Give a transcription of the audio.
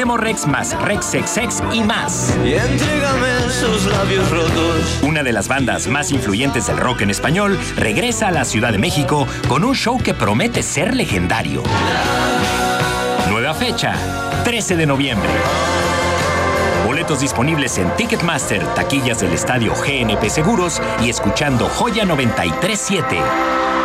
Demorex más Rexexex y más. Y entrégame esos labios rotos. Una de las bandas más influyentes del rock en español regresa a la Ciudad de México con un show que promete ser legendario. Nueva fecha, 13 de noviembre. Boletos disponibles en Ticketmaster, taquillas del estadio GNP Seguros y escuchando Joya 93.7.